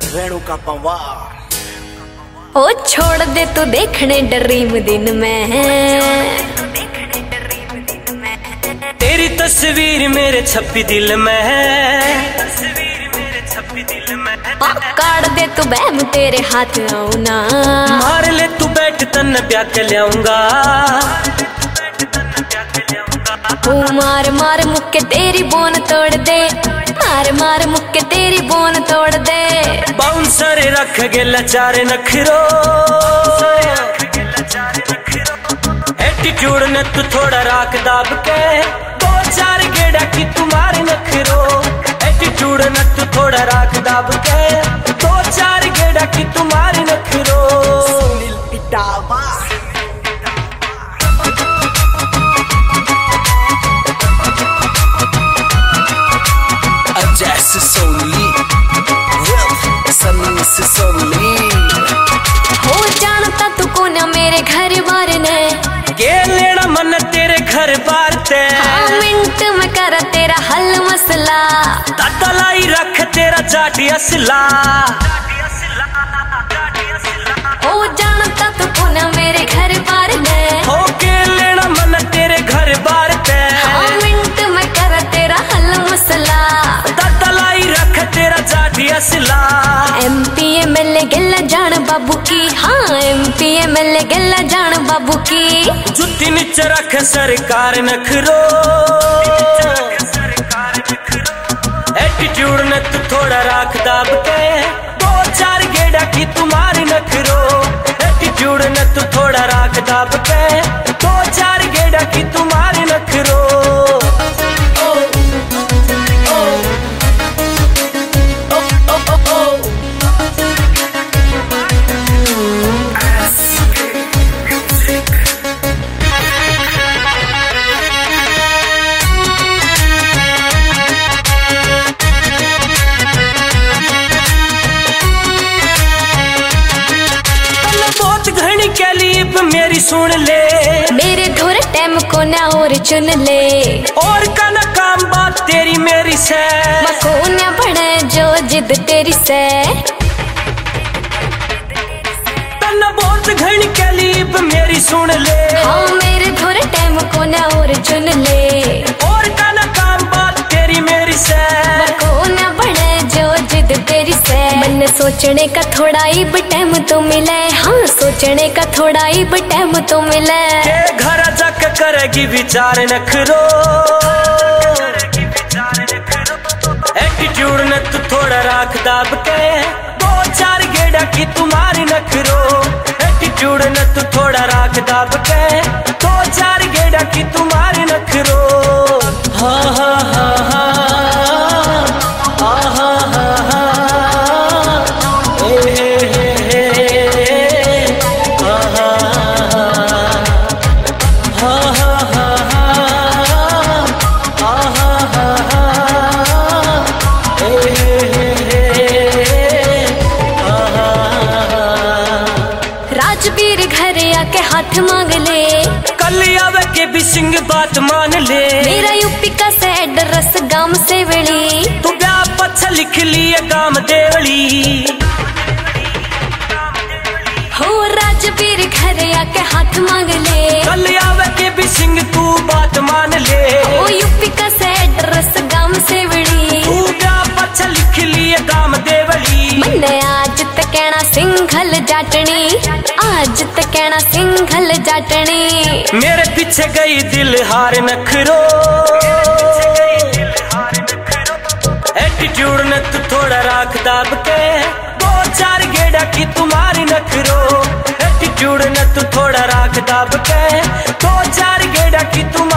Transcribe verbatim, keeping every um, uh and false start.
रेणु का पवार। ओ छोड़ दे तू देखने ड्रीम दिन में, तेरी तस्वीर मेरे छपी दिल में है। काट दे तू बहम तेरे हाथ आऊना, मार ले तू बैठ तन ब्याह के लियाऊंगा। ओ मार मार मुक्के तेरी बोन तोड़ दे, मार मार मुक्के तेरी बोन तोड़ दे। बाउंसर रख गेला चार नखरो, एटीट्यूड ने तू थोड़ा राख दाब के, दो चार गेड़ा की तुम्हारी नखरो। एटीट्यूड ने तू थोड़ा राख दाब के, दो चार गेड़ा की तुम्हारी नखरो। सुनील पिटावा जैसे सोनी सनी से सोनी हो जानता तू कौन मेरे घर बार ने, के लेना मन तेरे घर बार ते। हाँ मिनट में कर तेरा हल मसला, तलाई रख तेरा चाटी असला। हो जानता तू कौन मेरे घर बार ने, हो के लेना मन तेरे घर बार ते। हाँ मिनट में कर तेरा हल मसला, तलाई रख तेरा चाटी असला। एमपी एमएलए गल्ला जान बाबू की, हाँ एमपी एमएलए गल्ला जान बाबू की। जुत्ती नीचे रख सरकार नखरो, एटीट्यूड ने तू थोड़ा राख दाब के, दो चार गेड़ा की तुम्हारी नखरो। एटीट्यूड ने तू थोड़ा राख दाब के, दो चार गेड़ा की तुम्हारी नखरो। मेरी सुन ले, मेरे थोड़े टाइम को ना और चुन ले, और का ना काम बात तेरी मेरी से। मको ना बढ़े जो जिद तेरी से, तन्ना बहुत घनी कलीब मेरी सुन ले। हाँ मेरे थोड़े टाइम को ना और चुन ले, और का ना काम बात तेरी मेरी से। मको ना बढ़े जो जिद तेरी से। मन सोचने का थोड़ा ही टाइम तो मिले, हाँ सोचने का थोड़ा ही टाइम तो मिले। के घर जाके करेगी विचार नखरो, एटीट्यूड ने तू थोड़ा राख दाब के, दो चार गेड़ा की तुम्हारी नखरो। एटीट्यूड ने तू थोड़ा राख दाब के, दो चार गेड़ा की तुम्हारी नखरो। हाँ हाँ हाँ हाँ राजवीर घर आके हाथ मांग ले, कल आवे के भी सिंह बात मान ले। मेरा यूपी का से एड्रेस गांव सेवड़ी, तू ब्याह पछ लिख लिए गांव देवली। हो राजवीर घर आके हाथ मांग ले, कल आवे के भी सिंह तू बात मान ले। ओ यूपी का से एड्रेस गांव सेवड़ी, तू ब्याह पछ लिख लिए गांव देवली। मन्ने आज तक कहना सिंघल जाटनी, आज तक कहना सिंघल जाटनी। मेरे पीछे गई दिल हार नखरो, एटीट्यूड ने तू थोड़ा राख दाब के, दो चार गेड़ा की तुम्हारी नखरो। एटीट्यूड ने तू थोड़ा राख दाब के, दो चार गेड़ा की तुम